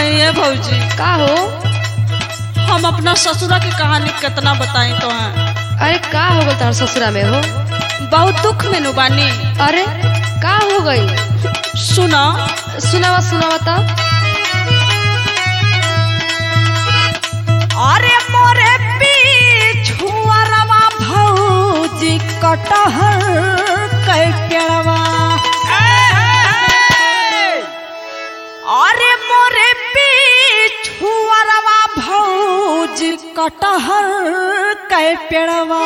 कहिए भौजी। का हो? हम अपना ससुरा की कहानी कितना बताई तो हैं। अरे का हो गई तार ससुरा में हो? बहुत दुख में नु बानी। अरे का हो गई? सुना सुनावा सुनावा तब। अरे मोरे पिछुआरवा भौजी कटहर के पेड़वा। अरे मोरे पिछुआरवा भौजी कटहर के पेड़वा।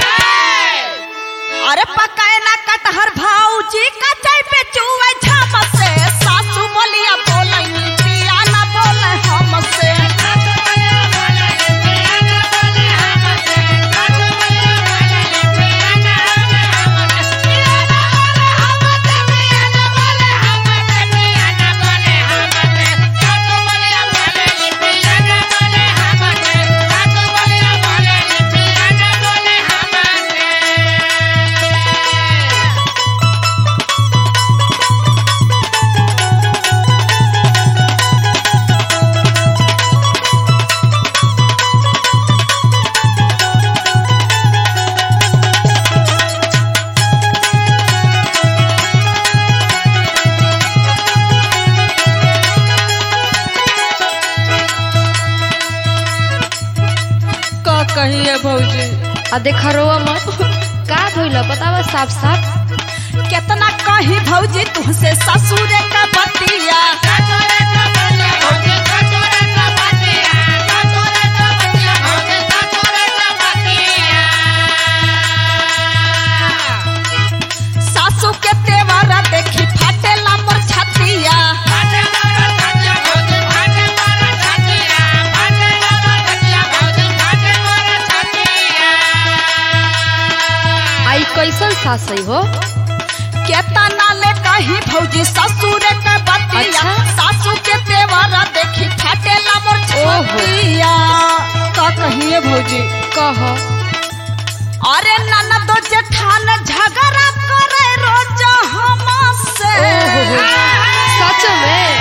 अरे पकाए ना कटहर भौजी कचाई पे चुए झाम से। सासू बोलिया बोले पिया ना बोले हमसे। कहिए भौजी। आ देखा रोवा मत। का भइला बतावा साफ साफ। कितना कही भौजी तुमसे ससुरे का बतिया। सासू के तेवरा देखी फाटेला मोर छतिया। कैसन सास हो? केतना ले कही भौजी ससुरे के बतिया। सासू के तेवरा देखी फाटेला मोर छतिया। का कहिए भौजी? कह। अरे ननद जेठान झगड़ा करे रोज हमसे। सच में?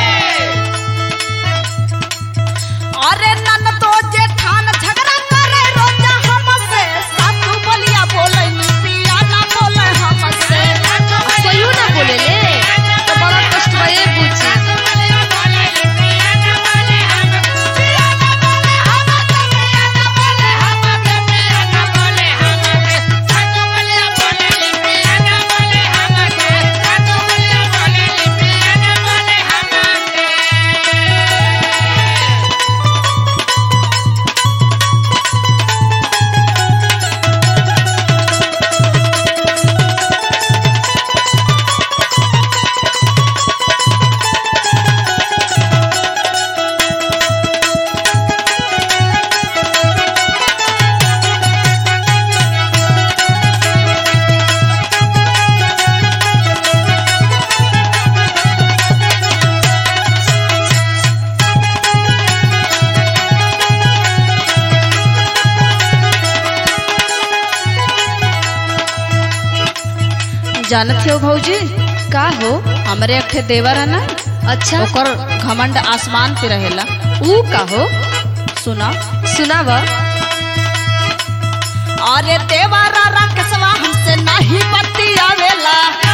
अरे ननद जेठान झगड़ा करे रोज हमसे। सासू बोलिया बोले पिया ना बोले हमसे। सही ना बोले ले तो बड़ा कष्ट भए बुझी। जानत हो भौजी? का हो? हमरे एक ठे देवर है ना। अच्छा। ओकर घमंड आसमान पे रहेला। ऊ का हो? सुना सुनावा। अरे देवरा राकेशवा हमसे नहीं बतियावेला।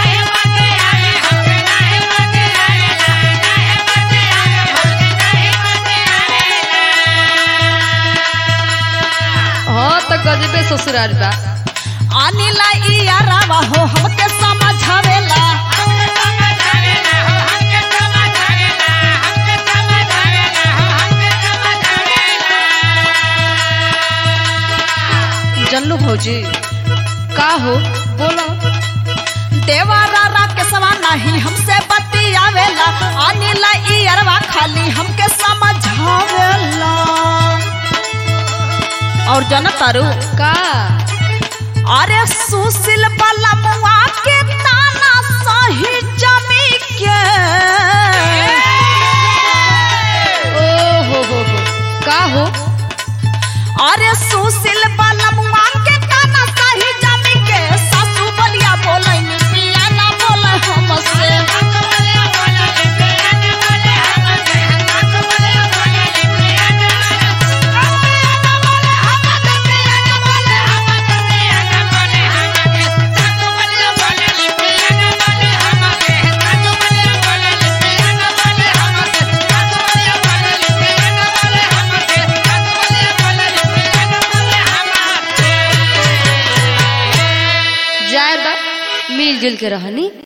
हाँ तो गजबे ससुराल बा। अनिला इयारावा हो हमके समझावेला। जनलू भौजी? का हो? बोलो। देवरा राकेशवा नहीं हमसे बतियावेला। अनिला इयारावा खाली हमके समझावेला। और जनत तारू का? अरे सुशील वाला मुआ के ताना सही जमी के। ओ हो का हो? अरे सुशील वाला मुआ के ताना सही जमी के। सासू बोलिया बोले पिया ना बोले हमसे। गेल के रहनी।